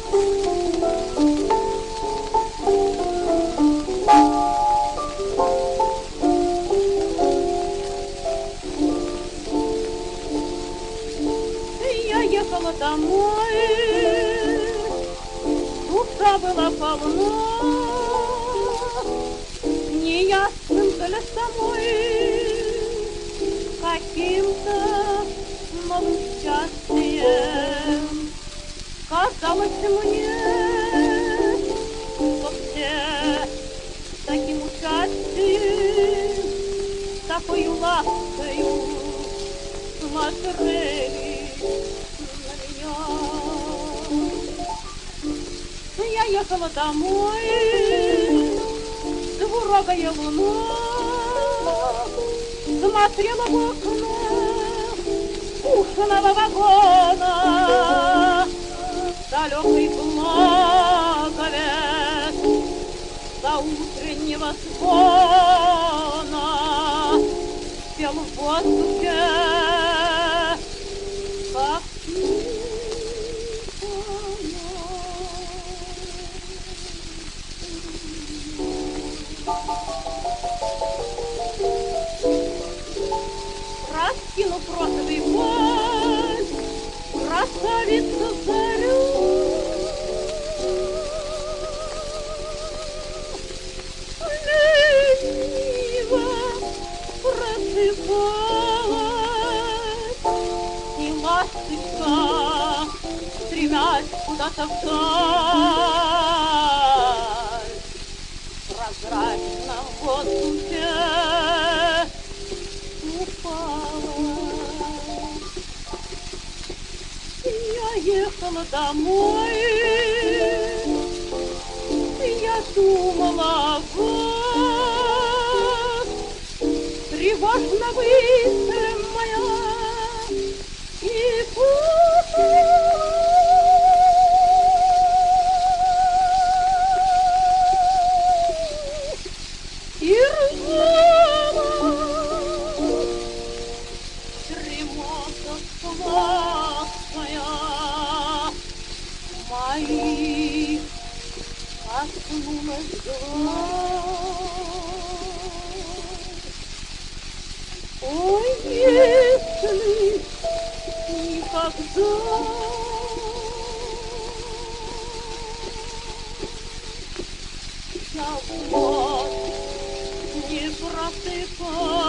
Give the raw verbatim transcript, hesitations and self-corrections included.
Я ехала домой, душа была полна неясным для самой каким-то новым счастьем. Казалось мне, что все таким участием, такою ласкою смотрели на меня. Я ехала домой, двурогая луна смотрела в окно ушного вагона. Далекий благовест до утреннего звона пел в воздухе, как раскинув розовый вуаль, красавица зарю лениво просыпалась, и ласточка, стремясь куда-то вдаль, в прозрачном воздухе упала. Я ехала домой, я думала о вас, тревожно мысль моя и путалась. И рвала дремота сладкая моих коснулась глаз. Ой, если никогда я вновь не просыпаюсь,